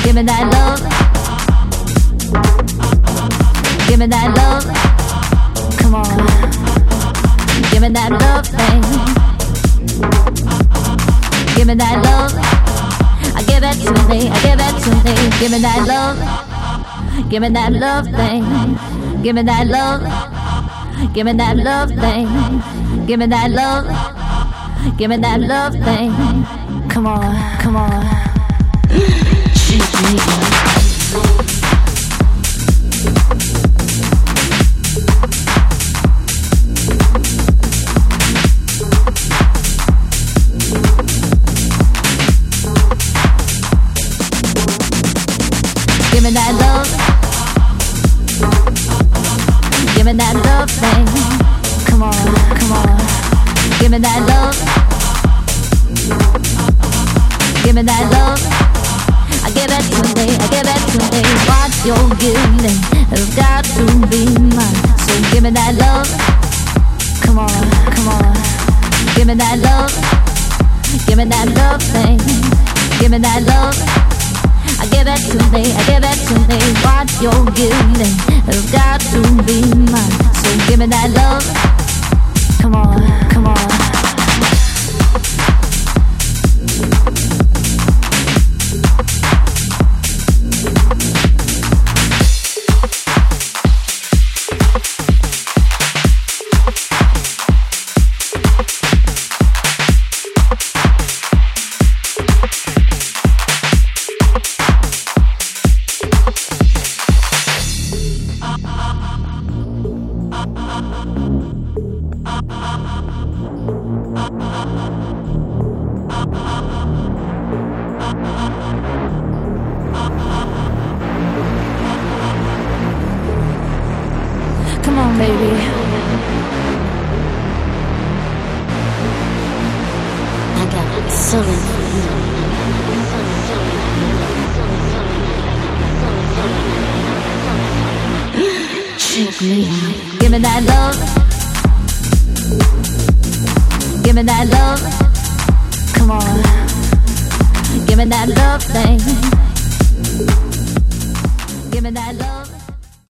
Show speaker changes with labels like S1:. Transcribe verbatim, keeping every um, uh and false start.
S1: Give me that love. Give me that love. Come on. Give me that love thing. Give me that love. I give it to me. I give it to me. Give me that love. Give me that love thing. Give me that love. Give me that love thing. Give me that love. Give me that love thing. Come on, come on. Shake me. Give me that love. Give me that love thing. Come on, come on. Give me that love. Give me that love. I give it to me, I give it to me. What you're giving has got to be mine. So give me that love. Come on, come on. Give me that love. Give me that love thing. Give me that love. I give it to me, I give it to me. What you're giving has got to be mine. So give me that love. Come on, come on. Come on, baby. I got something for you. Shake me. Give me that love. Give me that love. Come on. Give me that love thing. Give me that love.